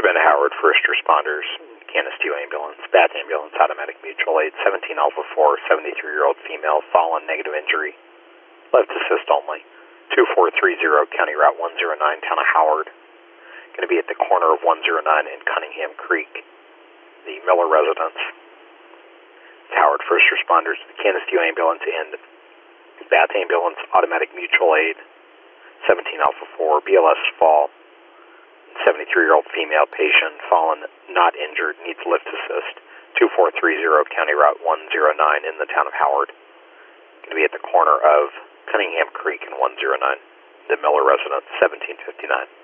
have been Howard first responders, Canis 2 ambulance, Bath ambulance, automatic mutual aid, 17 Alpha 4, 73-year-old female, fallen, negative injury, left assist only, 2430 County Route 109, town of Howard. Going to be at the corner of 109 and Cunningham Creek, the Miller residence. Howard first responders, Canis 2 ambulance and Bath ambulance, automatic mutual aid, 17 Alpha 4, BLS fall, 73-year-old female patient, fallen, not injured, needs lift assist, 2430 County Route 109 in the town of Howard. Going to be at the corner of Cunningham Creek and 109, the Miller residence, 1759.